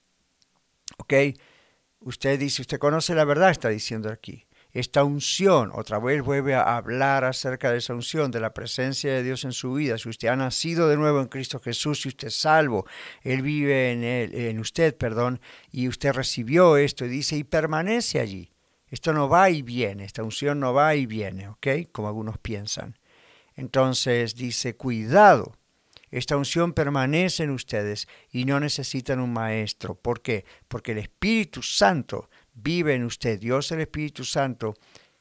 ¿Ok? Usted dice, usted conoce la verdad, está diciendo aquí. Esta unción, otra vez vuelve a hablar acerca de esa unción, de la presencia de Dios en su vida. Si usted ha nacido de nuevo en Cristo Jesús, si usted es salvo, Él vive en usted, y usted recibió esto y dice, y permanece allí. Esto no va y viene, esta unción no va y viene, ¿ok? Como algunos piensan. Entonces dice, cuidado, esta unción permanece en ustedes y no necesitan un maestro. ¿Por qué? Porque el Espíritu Santo vive en usted. Dios, el Espíritu Santo,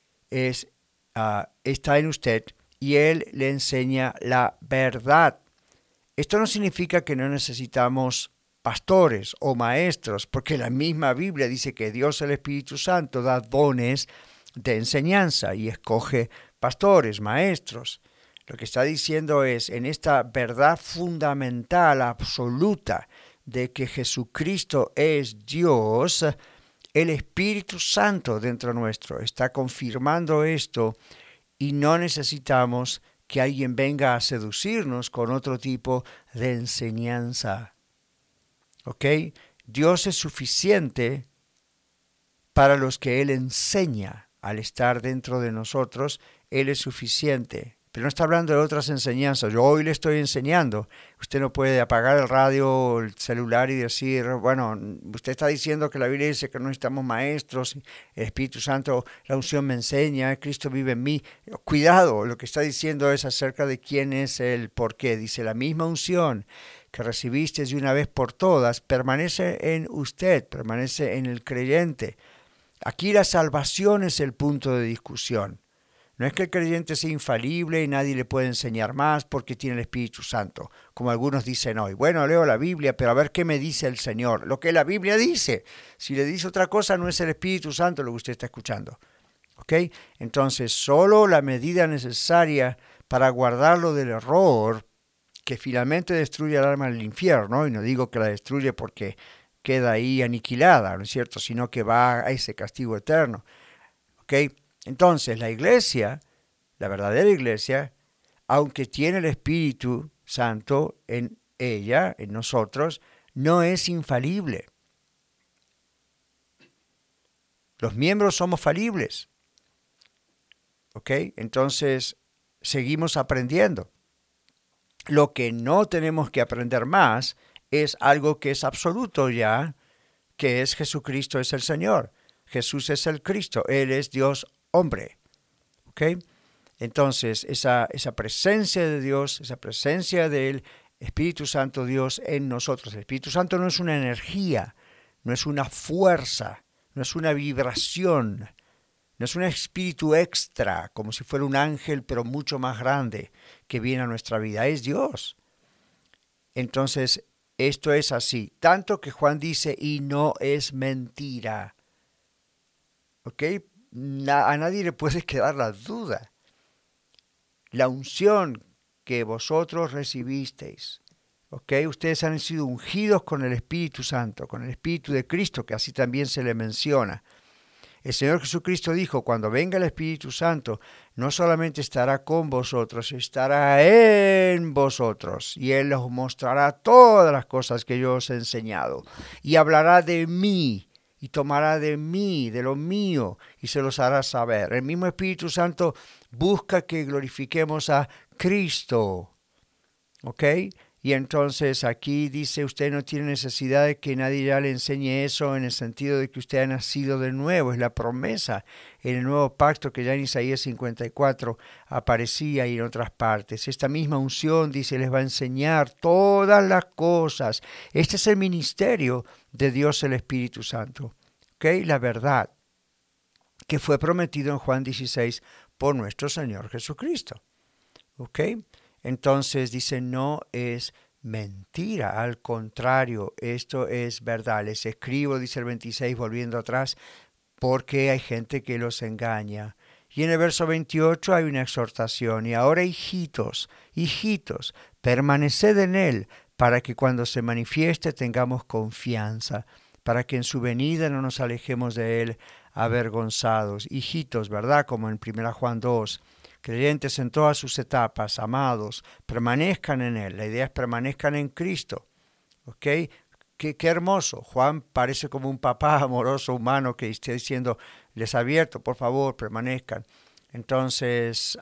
está en usted y Él le enseña la verdad. Esto no significa que no necesitamos pastores o maestros, porque la misma Biblia dice que Dios, el Espíritu Santo, da dones de enseñanza y escoge pastores, maestros. Lo que está diciendo es, en esta verdad fundamental, absoluta, de que Jesucristo es Dios, el Espíritu Santo dentro nuestro está confirmando esto y no necesitamos que alguien venga a seducirnos con otro tipo de enseñanza. ¿Ok? Dios es suficiente para los que Él enseña. Al estar dentro de nosotros, Él es suficiente. Pero no está hablando de otras enseñanzas. Yo hoy le estoy enseñando. Usted no puede apagar el radio o el celular y decir, bueno, usted está diciendo que la Biblia dice que no necesitamos maestros, el Espíritu Santo, la unción me enseña, Cristo vive en mí. Cuidado, lo que está diciendo es acerca de quién es Él, por qué. Dice, la misma unción que recibiste de una vez por todas permanece en usted, permanece en el creyente. Aquí la salvación es el punto de discusión. No es que el creyente sea infalible y nadie le puede enseñar más porque tiene el Espíritu Santo, como algunos dicen hoy. Bueno, leo la Biblia, pero a ver qué me dice el Señor. Lo que la Biblia dice. Si le dice otra cosa, no es el Espíritu Santo lo que usted está escuchando. ¿Ok? Entonces, solo la medida necesaria para guardarlo del error que finalmente destruye el alma del infierno, y no digo que la destruye porque queda ahí aniquilada, ¿no es cierto?, sino que va a ese castigo eterno. ¿Ok? Entonces, la iglesia, la verdadera iglesia, aunque tiene el Espíritu Santo en ella, en nosotros, no es infalible. Los miembros somos falibles. ¿Ok? Entonces, seguimos aprendiendo. Lo que no tenemos que aprender más es algo que es absoluto ya, que es Jesucristo es el Señor. Jesús es el Cristo, Él es Dios hombre. ¿Ok? Entonces, esa presencia de Dios, esa presencia del Espíritu Santo Dios en nosotros. El Espíritu Santo no es una energía, no es una fuerza, no es una vibración, No es un espíritu extra, como si fuera un ángel, pero mucho más grande, que viene a nuestra vida. Es Dios. Entonces, esto es así. Tanto que Juan dice, y no es mentira. ¿Ok? A nadie le puede quedar la duda. La unción que vosotros recibisteis, ¿ok? Ustedes han sido ungidos con el Espíritu Santo, con el Espíritu de Cristo, que así también se le menciona. El Señor Jesucristo dijo, cuando venga el Espíritu Santo, no solamente estará con vosotros, estará en vosotros. Y Él os mostrará todas las cosas que yo os he enseñado. Y hablará de mí, y tomará de mí, de lo mío, y se los hará saber. El mismo Espíritu Santo busca que glorifiquemos a Cristo. ¿Ok? Y entonces aquí dice, usted no tiene necesidad de que nadie ya le enseñe eso, en el sentido de que usted ha nacido de nuevo. Es la promesa en el nuevo pacto que ya en Isaías 54 aparecía y en otras partes. Esta misma unción, dice, les va a enseñar todas las cosas. Este es el ministerio de Dios el Espíritu Santo. ¿Ok? La verdad que fue prometido en Juan 16 por nuestro Señor Jesucristo. ¿Ok? Entonces dice, no es mentira, al contrario, esto es verdad. Les escribo, dice el 26, volviendo atrás, porque hay gente que los engaña. Y en el verso 28 hay una exhortación, y ahora hijitos, permaneced en él, para que cuando se manifieste tengamos confianza, para que en su venida no nos alejemos de él avergonzados. Hijitos, ¿verdad? Como en 1 Juan 2. Creyentes en todas sus etapas, amados, permanezcan en Él. La idea es permanezcan en Cristo. ¿Ok? Qué hermoso. Juan parece como un papá amoroso humano que esté diciendo, les advierto, por favor, permanezcan. Entonces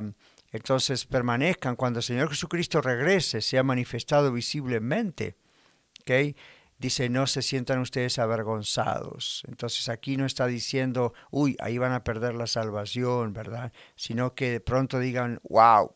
permanezcan cuando el Señor Jesucristo regrese, sea manifestado visiblemente. ¿Ok? Dice, no se sientan ustedes avergonzados. Entonces aquí no está diciendo, uy, ahí van a perder la salvación, ¿verdad? Sino que de pronto digan, wow,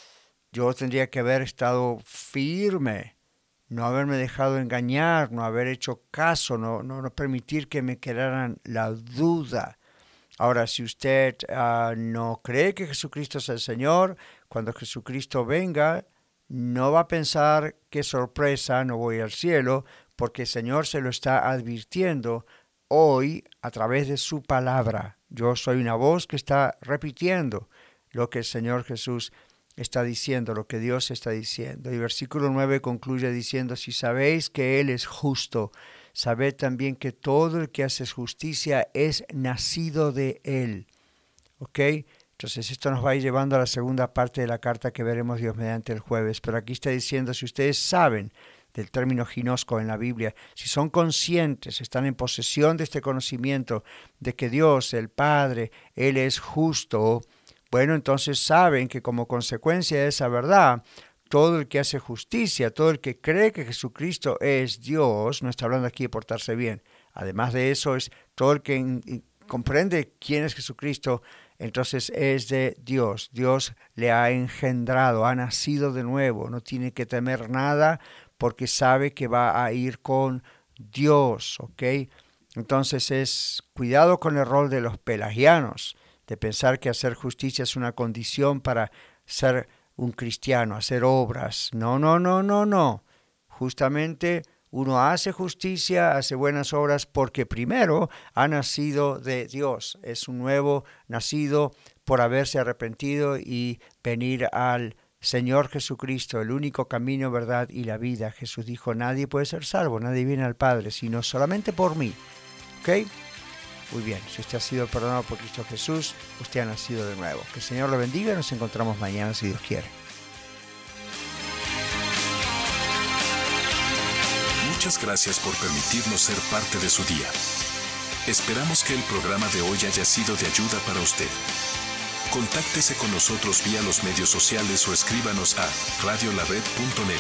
yo tendría que haber estado firme, no haberme dejado engañar, no haber hecho caso, no permitir que me quedaran la duda. Ahora, si usted no cree que Jesucristo es el Señor, cuando Jesucristo venga, no va a pensar, qué sorpresa, no voy al cielo, porque el Señor se lo está advirtiendo hoy a través de su palabra. Yo soy una voz que está repitiendo lo que el Señor Jesús está diciendo, lo que Dios está diciendo. Y versículo 9 concluye diciendo, si sabéis que Él es justo, sabed también que todo el que hace justicia es nacido de Él. ¿Ok? Entonces esto nos va a ir llevando a la segunda parte de la carta que veremos Dios mediante el jueves. Pero aquí está diciendo, si ustedes saben del término ginosco en la Biblia, si son conscientes, están en posesión de este conocimiento de que Dios, el Padre, Él es justo, bueno, entonces saben que como consecuencia de esa verdad, todo el que hace justicia, todo el que cree que Jesucristo es Dios, no está hablando aquí de portarse bien, además de eso es todo el que comprende quién es Jesucristo, entonces es de Dios. Dios le ha engendrado, ha nacido de nuevo, no tiene que temer nada, porque sabe que va a ir con Dios, ¿ok? Entonces es cuidado con el rol de los pelagianos, de pensar que hacer justicia es una condición para ser un cristiano, hacer obras. No. Justamente uno hace justicia, hace buenas obras, porque primero ha nacido de Dios. Es un nuevo nacido por haberse arrepentido y venir al Señor Jesucristo, el único camino, verdad y la vida. Jesús dijo, nadie puede ser salvo, nadie viene al Padre, sino solamente por mí. ¿Ok? Muy bien, si usted ha sido perdonado por Cristo Jesús, usted ha nacido de nuevo. Que el Señor lo bendiga y nos encontramos mañana si Dios quiere. Muchas gracias por permitirnos ser parte de su día. Esperamos que el programa de hoy haya sido de ayuda para usted. Contáctese con nosotros vía los medios sociales o escríbanos a radiolared.net.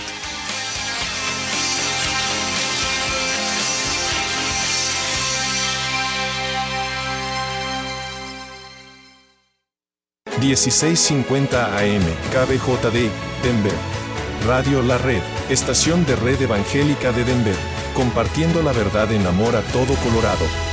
...1650 AM, KBJD, Denver. Radio La Red, estación de red evangélica de Denver. Compartiendo la verdad en amor a todo Colorado.